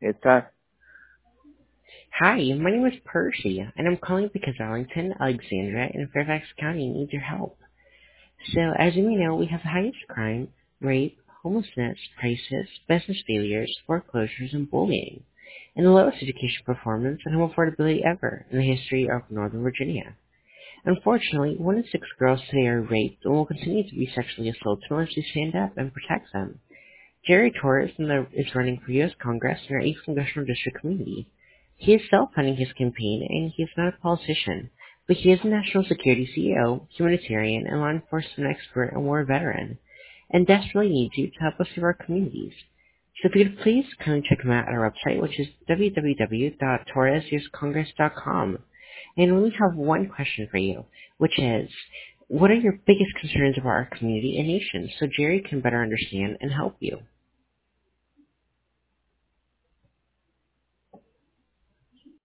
It's Hi, my name is Percy, and I'm calling because Arlington, Alexandria, and Fairfax County need your help. So, as you may know, we have the highest crime, rape, homelessness, crisis, business failures, foreclosures, and bullying, and the lowest education performance and home affordability ever in the history of Northern Virginia. Unfortunately, 1 in 6 girls today are raped and will continue to be sexually assaulted unless we stand up and protect them. Jerry Torres is running for U.S. Congress in our 8th Congressional District community. He is self-funding his campaign, and he is not a politician, but he is a national security CEO, humanitarian, and law enforcement expert and war veteran, and desperately needs you to help us serve our communities. So if you could please kindly check him out at our website, which is www.torresuscongress.com. And we only have one question for you, which is, what are your biggest concerns about our community and nation so Jerry can better understand and help you?